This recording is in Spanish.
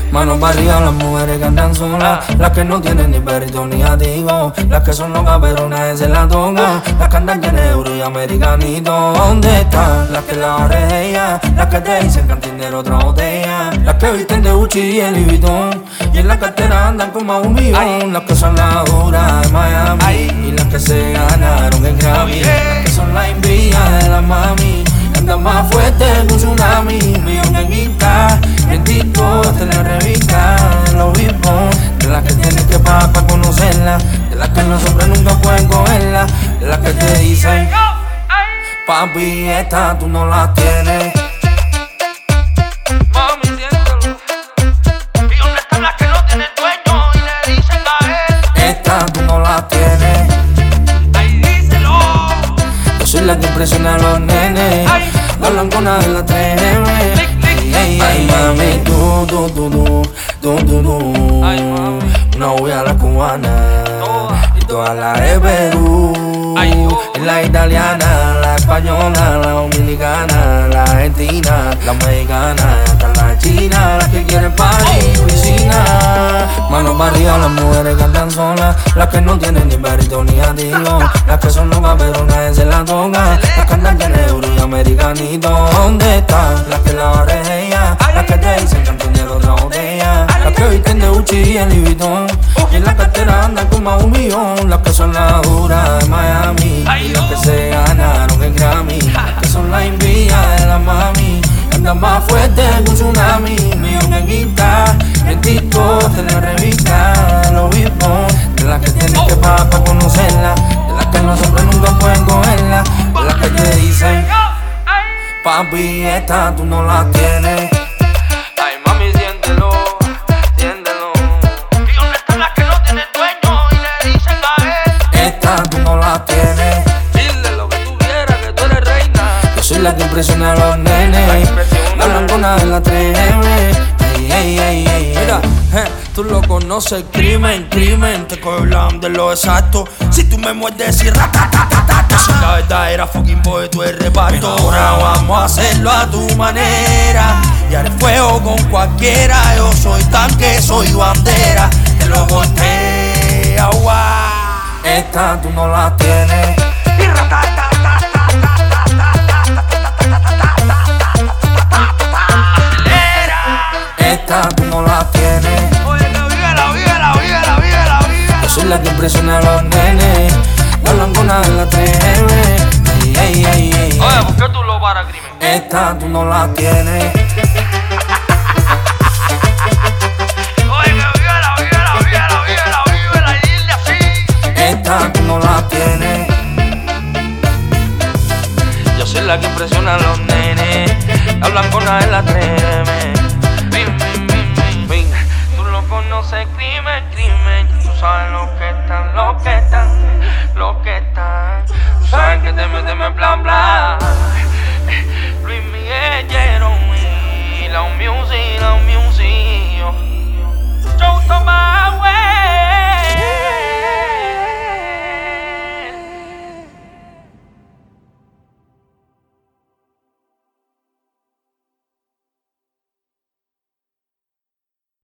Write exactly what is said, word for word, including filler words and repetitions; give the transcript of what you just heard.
Manos para arriba las mujeres que andan solas, las que no tienen ni perrito ni ativo, las que son locas pero nadie se la toca, las que andan llenas de euro y americanito. ¿Dónde están? Las que la barreja, las que te dicen que tienen otra botella, las que visten de Gucci y el Louis Vuitton, y en la cartera andan como a un millón. Las que son las duras de Miami y las que se ganaron el Grammy, las que son la envidia de la mami, andan más fuerte que un tsunami. Millón en Insta, en TikTok, hasta en la revista, en los billboards, de las que tienes que pagar para conocerla, de las que los hombres nunca pueden cogerla, de las que te dicen papi, esta tú no la tienes. Mami, siéntelo. ¿Y dónde están las que no tienen dueño y le dicen a él? Esta tú no la tienes. Ay, díselo. Yo soy la que impresiona a los nenes, la blancona de la tres eme. Ay, ay, mami, tú, tú, tú, tú, tú, tú, tú. Ay, mami. Una huella a la cubana y toda la de Perú. Ay, oh. Y la italiana, la española, la dominicana, la argentina, la mexicana, hasta la china, las que quieren party y piscina. Manos para arriba las mujeres que andan solas, las que no tienen ni perrito ni ativo, las que son locas pero nadie se la toca, las que andan llenas de euro y americanito. ¿Dónde están? Las que la barreja, las que te dicen que han tenido otra botella, las que visten de Gucci y el Louis Vuitton, y en la cartera andan como a un millón. Las que son las duras de Miami y las que se ganaron el Grammy, las que son la envidia de la mami, andan más fuerte que un tsunami. Millón en Insta, en TikTok, hasta en la revista, en los billboards, de las que tienes que pagar para conocerla, de las que los hombres nunca pueden cogerla, de las que te dicen papi, esta tú no la tienes. Ay, mami, siéntelo, siéntelo. ¿Y dónde están las que no tienen dueño y le dicen a él? Esta tú no la tienes. Dile lo que tú quieras, que tú eres reina. Yo soy la que impresiona a los nenes, la blancona de la tres eme. Ey, ey, ey, ey. Mira, eh, tú lo conoces, crimen, crimen. Te cojo hablando de lo exacto. Si tú me muerdes y ratatatata, soy la verdadera fucking boy, tú eres reparto. Ahora vamos a hacerlo a tu manera y haré fuego con cualquiera. Yo soy tanque, soy bandera. Te lo voltea, guau. Esta tú no la tienes. Y ratatatata. Esta tú no la tienes. Oye, la vida, la vida, la vida, la vida, la vida. Yo soy la que impresiona a los nenes, la blancona de la tres eme. Ey, ey, ey, ey. Oye, ¿por qué tú lo paras, crimen? Esta tú no la tienes. Oye, la vida, la vida, la vida, la vida, la vida, la isla así. Esta tú no la tienes. Yo soy la que impresiona a los nenes, la blancona de la tres eme. Bing, bing, bing, bing, bing. Tú lo conoces, crimen, crimen. Tú sabes lo que están, lo que están, lo que están. Tú sabes que te metes en plan, plan. Luis Miguel, yeah.